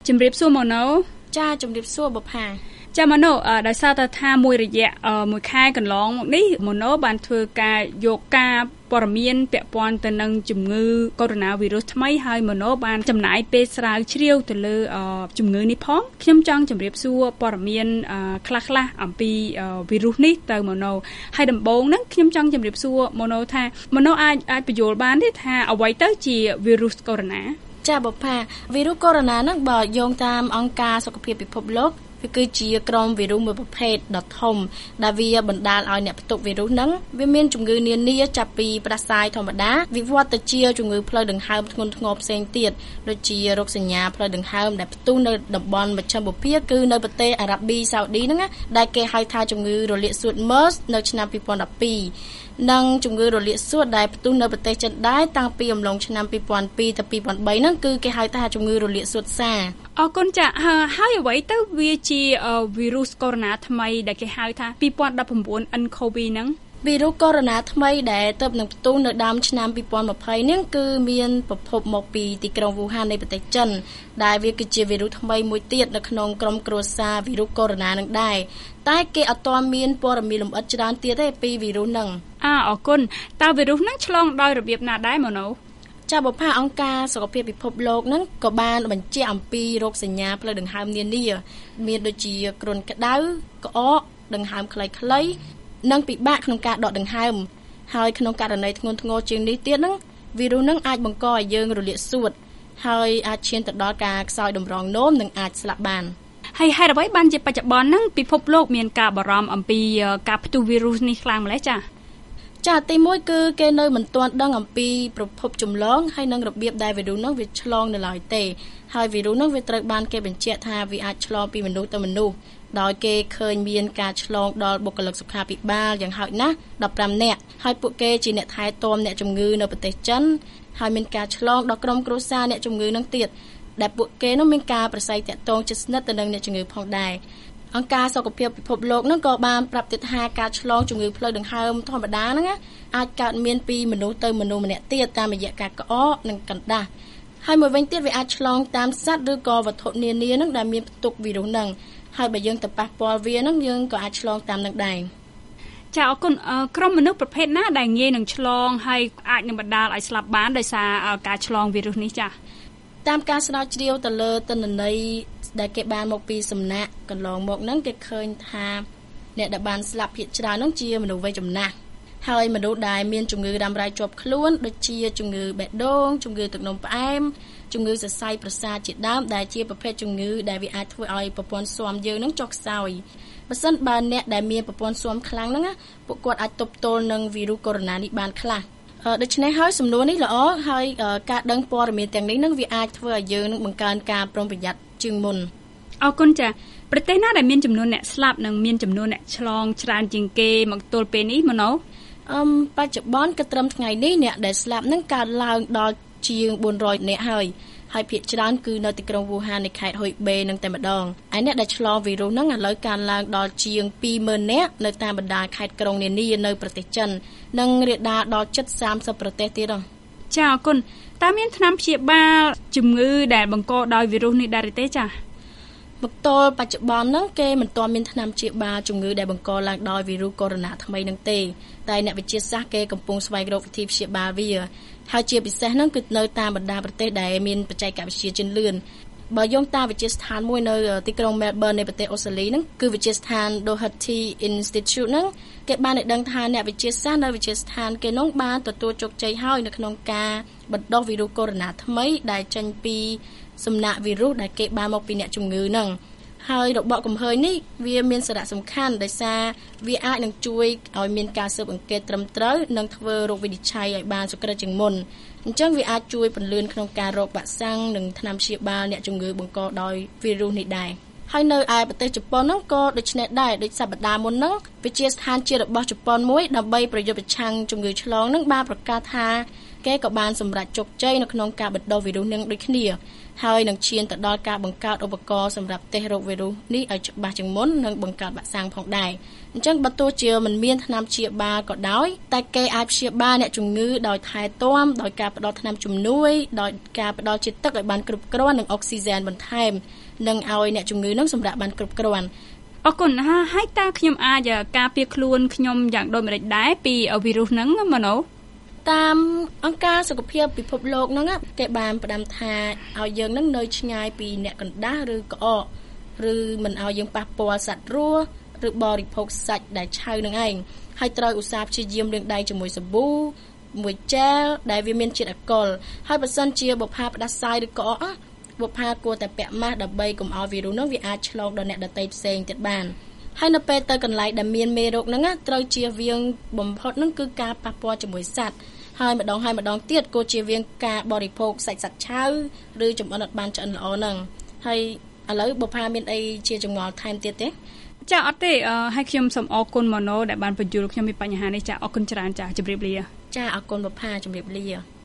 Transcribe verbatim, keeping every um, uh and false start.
ជំរាបសួរម៉ូណូចាជំរាបសួរបុផាចាម៉ូណូដោយសារតែថាមួយរយៈមួយខែកន្លងមកនេះម៉ូណូបានធ្វើការយកការព័ត៌មានពាក់ព័ន្ធទៅនឹងជំងឺកូវីដ -Virus ថ្មីហើយម៉ូណូបានចំណាយពេលស្រាវជ្រាវទៅលើជំងឺនេះផងខ្ញុំចង់ជម្រាបសួរព័ត៌មានខ្លះៗអំពីវីរុសនេះទៅម៉ូណូហើយដំបូងហ្នឹងខ្ញុំចង់ជម្រាបសួរម៉ូណូថាម៉ូណូអាចអាចបញ្យល់បានទេថាអ្វីទៅជាវីរុសកូវីដចាបុផាវីរុសកូវីដ ហ្នឹងបើយោងតាមអង្គការសុខភាពពិភពលោកវាគឺជាក្រុមវីរុសមួយប្រភេទដ៏ធំដែលវាបណ្ដាលឲ្យអ្នកផ្ទុកវីរុសហ្នឹងវាមានជំងឺនានាចាប់ពីផ្ដាសាយធម្មតាវិវត្តទៅជាជំងឺផ្លូវដង្ហើមធ្ងន់ធ្ងរផ្សេងទៀតដូចជារោគសញ្ញាផ្លូវដង្ហើមដែលផ្ទុះនៅតំបន់មជ្ឈិមបូព៌ាគឺនៅប្រទេសអារ៉ាប៊ីសាអូឌីហ្នឹងណាដែលគេហៅថាជំងឺរលាកសួត MERS នៅឆ្នាំពីរពាន់ដប់ពីរនិងជំងឺរលាកសួតដែលផ្ទុះនៅប្រទេសចិនដែរតាំងពីអំឡុងឆ្នាំពីរពាន់ពីរទៅពីរពាន់បីហ្នឹងគឺគេហៅថាជំងឺរលាកសួតសាអរគុណចាហើយអ្វីទៅវាជាវីរុសកូវីដ ថ្មីដែលគេហៅថាពីរពាន់ដប់ប្រាំបួន N C O V ហ្នឹងវីរុសកូវីដ ថ្មីដែលទើបនឹងផ្ទុះនៅដើមឆ្នាំពីរពាន់ម្ភៃនេះគឺមានប្រភពមកពីទីក្រុងវូហាននៃប្រទេសចិនដែលវាគឺជាវីរុសថ្មីមួយទៀតនៅក្នុងក្រុមគ្រួសារវីរុសកូវីដ នឹងដែរតែគេអត់ទាន់មានព័ត៌មានលម្អិតច្រើនទៀតទេពីវីរុសហ្នឹងអរអរគុណតើវីរុសហ្នឹងឆ្លងដោយរបៀបណាដែរម៉ូណូចាបុផាអង្គការសុខភាពពិភពលោកហ្នឹងក៏បានបញ្ជាក់អំពីរោគសញ្ញាផ្លូវដង្ហើមនានាមានដូចជាគ្រុនក្តៅក្អកដង្ហើមខ្លីៗនិងពិបាកក្នុងការដកដង្ហើមហើយក្នុងករណីធ្ងន់ធ្ងរជាងនេះទៀតហ្នឹងវីរុសហ្នឹងអាចបង្កឲ្យយើងរលាកសួតហើយអាចឈានទៅដល់ការខ្សោយតម្រងនោមនិងអាចស្លាប់បានហើយហេតុអ្វីបានជាបច្ចុប្បន្នហ្នឹងពិភពលោកមានការបារម្ភអំពីការផ្ទុះវីរុសនេះខ្លាំងម្ល៉េះចាចាទីមួយគឺគេនៅមិនទាន់ដឹងអំពីប្រភពចម្លងហើយនិងរបៀបដែលវីរុសនោះវាឆ្លងនៅឡើយទេហើយវីរុសនោះវាត្រូវបានគេបញ្ជាក់ថាវាអាចឆ្លងពីមនុស្សទៅមនុស្សដោយគេឃើញមានការឆ្លងដល់បុគ្គលិកសុខាភិបាលយ៉ាងហោចណាស់ដប់ប្រាំនាក់ហើយពួកគេជាអ្នកថែទាំអ្នកជំងឺនៅប្រទេសចិនហើយមានការឆ្លងដល់ក្រុមគ្រួសារអ្នកជំងឺនឹងទៀតដែលពួកគេនោះមានការប្រស័យតាក់ទងជិតស្និទ្ធទៅនឹងអ្នកជំងឺផងដែរអង្គការសុខភាពពិភពលោកនឹងក៏បានប្រាប់ទៀតថាការឆ្លងជំងឺផ្លូវដង្ហើមធម្មតាហ្នឹងអាចកើតមានពីមនុស្សទៅមនុស្សម្នាក់ទៀតតាមរយៈការក្អកនិងកណ្ដាស់ហើយមួយវិញទៀតវាអាចឆ្លងតាមសត្វឬក៏វត្ថុនានាហ្នឹងដែលមានផ្ទុកវីរុសហ្នឹងហើយបើយើងទៅប៉ះពាល់វាហ្នឹងយើងក៏អាចឆ្លងតាមនឹងដែរចាអរគុណក្រុមមនុស្សប្រភេទណាដែលងាយនឹងឆ្លងហើយអាចនឹងបណ្ដាលឲ្យស្លាប់បានដោយសារការឆ្លងវីរុសនេះចាតាមការស្រាវជ្រាវទៅលើទិន្នន័យដែលគេបានមកពីសំណាក់កន្លងមកហ្នឹងគេឃើញថាអ្នកដែលបានស្លាប់ភាគច្រើនហ្នឹងជាមនុស្សវ័យចំណាស់ហើយមនុស្សដែលមានជំងឺរ៉ាំរ៉ៃជាប់ខ្លួនដូចជាជំងឺបេះដូងជំងឺទឹកនោមផ្អែមជំងឺសរសៃប្រសាទជាដើមដែលជាប្រភេទជំងឺដែលវាអាចធ្វើឲ្យប្រព័ន្ធស៊ាំយើងហ្នឹងចុះខ្សោយបើសិនបើអ្នកដែលមានប្រព័ន្ធស៊ាំខ្លាំងហ្នឹងពួកគាត់អាចទប់ទល់នឹងវីរុសកូវីដ នេះបានខ្លះដូច្នេះហើយសំណួរនេះល្អហើយការដឹងព័ត៌មានទាំងនេះនឹងវាអាចធ្វើឲ្យយើងនឹងបង្កើនការប្រុងប្រយ័ត្នជាងមុនអរគុណចាប្រទេសណាដែលមានចំនួនអ្នកស្លាប់និងមានចំនួនអ្នកឆ្លងច្រើនជាងគេមកទល់ពេលនេះម៉ូណូអឺបច្ចុប្បន្នក៏ត្រឹមថ្ងៃនេះអ្នកដែលស្លាប់នឹងកើតឡើងដល់ជាងបួនរយនាក់ហើយហើយភាគច្រើនគឺនៅទីក្រុងវូហាននៃខេត្តហ៊ុយបេនឹងតែម្ដងហើយអ្នកដែលឆ្លងវីរុសហ្នឹងឥឡូវកើនឡើងដល់ជាងពីរម៉ឺននាក់នៅតាមបណ្ដាខេត្តក្រុងនានានៅប្រទេសចិននិងរាលដាលដល់ជិតសាមសិបប្រទេសទៀតហ្នឹងចាអរគុណតើមានថ្នាំព្យាបាលជំងឺដែលបង្កដោយវីរុសនេះដែរទេចាមកទល់បច្ចុប្បន្នហ្នឹងគេមិនទាន់មានថ្នាំព្យាបាលជំងឺដែលបង្កឡើងដោយវីរុសកូវីដ ថ្មីហ្នឹងទេតែអ្នកវិទ្យាសាស្ត្រគេកំពុងស្វែងរកវិធីព្យាបាលវាហើយជាពិសេសហ្នឹងគឺនៅតាមបណ្ដាប្រទេសដែលមានបច្ចេកវិទ្យាជឿនលឿនបើយោងតាមវិទ្យាស្ថានមួយនៅទីក្រុង Melbourne នៃប្រទេសអូស្ត្រាលីហ្នឹងគឺវិទ្យាស្ថាន Doherty Institute ហ្នឹងគេបានឲ្យដឹងថាអ្នកវិទ្យាសាស្ត្រនៅវិទ្យាស្ថានគេនោះបានទទួលជោគជ័យហើយនៅក្នុងការបណ្ដុះវីរុសកូវីដ ថ្មីដែលចេញពីសំណាក់វីរុសដែលគេបានមកពីអ្នកជំងឺហ្នឹងហើយរបបកំហើញនេះវាមានសារៈសំខាន់ដោយសារវាអាចនឹងជួយឲ្យមានការស៊ើបអង្កេតត្រឹមត្រូវនិងធ្វើរោគវិនិច្ឆ័យឲ្យបានសុក្រឹតជាងមុនអញ្ចឹងវាអាចជួយពន្លឿនក្នុងការរកវ៉ាក់សាំងនិងថ្នាំព្យាបាលអ្នកជំងឺបង្កដោយវីរុសនេះដែរហើយនៅឯប្រទេសជប៉ុនហ្នឹងក៏ដូចនេះដែរដូចសប្តាហ៍មុនហ្នឹងវិទ្យាស្ថានជាតិរបស់ជប៉ុនមួយដើម្បីប្រយុទ្ធប្រឆាំងជំងឺឆ្លងហ្នឹងបានប្រកាសថាគេក៏បានសម្រេចជោគជ័យនៅក្នុងការបណ្ដុះវីរុសនឹងដូចគ្នាហើយនឹងឈានទៅដល់ការបង្កើតឧបករណ៍សម្រាប់តេស្តរោគវីរុសនេះឲ្យច្បាស់ជាងមុននិងបង្កើតវ៉ាក់សាំងផងដែរអញ្ចឹងបើទោះជាមិនមានថ្នាំព្យាបាលក៏ដោយតែគេអាចព្យាបាលអ្នកជំងឺដោយថែទាំដោយការផ្ដល់ថ្នាំជំនួយដោយការផ្ដល់ជាតិទឹកឲ្យបានគ្រប់គ្រាន់និងអុកស៊ីហ្សែនបន្ថែមនិងឲ្យអ្នកជំងឺនឹងសម្រាកបានគ្រប់គ្រាន់អរគុណហើយតើខ្ញុំអាចការពារខ្លួនខ្ញុំយ៉ាងដូចម្តេចដែរពីវីរុសហ្នឹងម៉ូណូតាមអង្គការសុខភាពពិភពលោកហ្នឹងគេបានផ្ដាំថាឲ្យយើងនឹងនៅឆ្ងាយពីអ្នកកណ្ដាស់ឬក្អកឬមិនឲ្យយើងប៉ះពាល់សត្វរស់ឬបរិភោគសាច់ដែលឆៅនឹងឯងហើយត្រូវឧស្សាហ៍ព្យាយាមលាងដៃជាមួយសាប៊ូមួយជែលដែលវាមានជាតិអាល់កុលហើយបើសិនជាបុប្ផាផ្ដាសាយឬក្អកបុប្ផាគួរតែពាក់ម៉ាស់ដើម្បីកុំឲ្យវីរុសហ្នឹងវាអាចឆ្លងដល់អ្នកដទៃផ្សេងទៀតបានហើយនៅពេលទៅកន្លែងដែលមានមេរោគហ្នឹងត្រូវជៀសវាងបំផុតហ្នឹងគឺការប៉ះពាល់ជាមួយសត្វហើយម្ដងហើយម្ដងទៀតគួរជៀសវាងការបរិភោគសាច់សត្វឆៅឬចម្អិនអត់បានឆ្អិនល្អហ្នឹងហើយឥឡូវបុប្ផាមានអីជាចម្ងល់ថែមទៀតទេចាអត់ទេហើយខ្ញុំសូមអរគុណម៉ូណូដែលបានបញ្យល់ខ្ញុំពីបញ្ហានេះចាអរគុណច្រើនចាជម្រាបលាចាអរគុណបុប្ផាជម្រាបលា